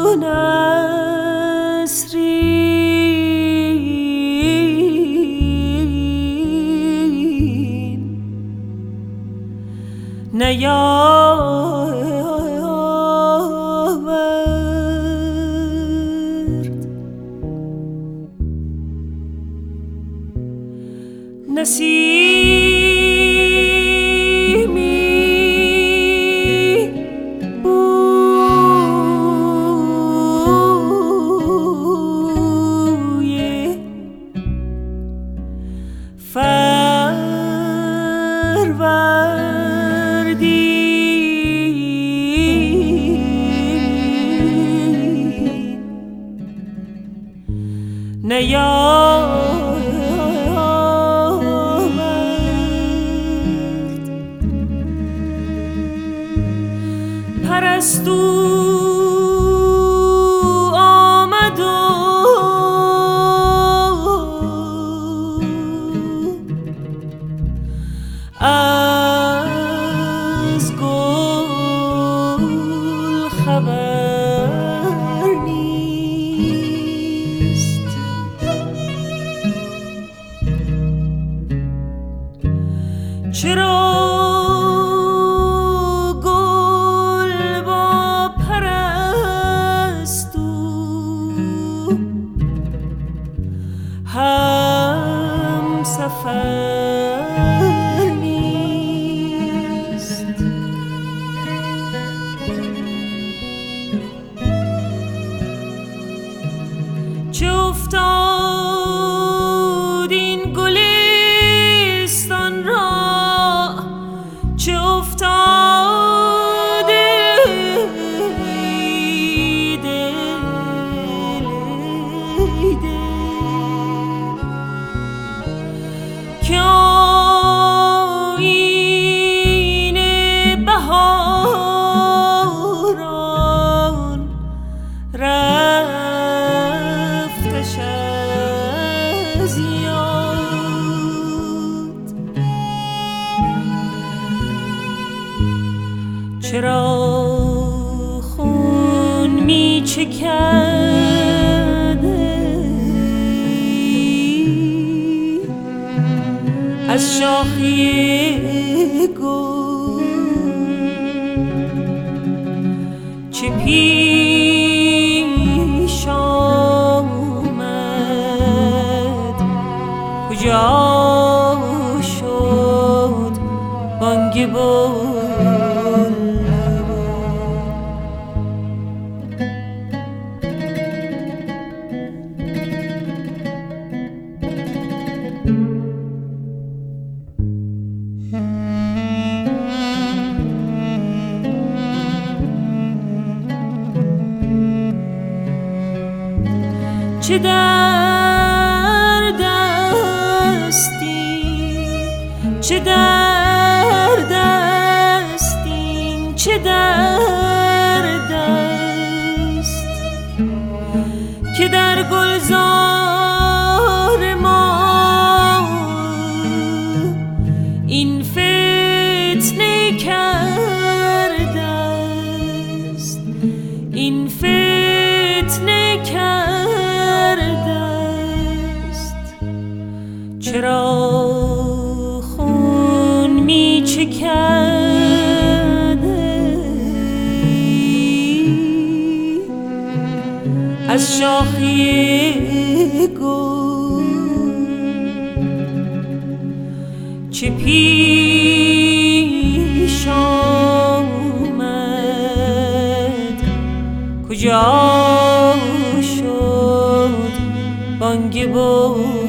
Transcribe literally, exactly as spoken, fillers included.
نسرین نیاورد نسیمی بوی فروردین نیاورد پرستو آمد و از گل خبر نیست. چرا گل با پرستو هم سفر نیست؟ چه افتاد این گلستان را، چه افتاد ای دل ای دل که آیین بهاران رفتش از یاد. چرا خون می چکد از شاخه گل؟ چه پیش آمد کجا شد بانگ بلبل؟ چه درد است این، چه درد است این، چه درد است که در گلزار ما این فتنه کرده است، این فتنه کرده است. چرا خون می چکد از شاخه گل؟ چه پیش آمد کجا شد بانگ بلبل؟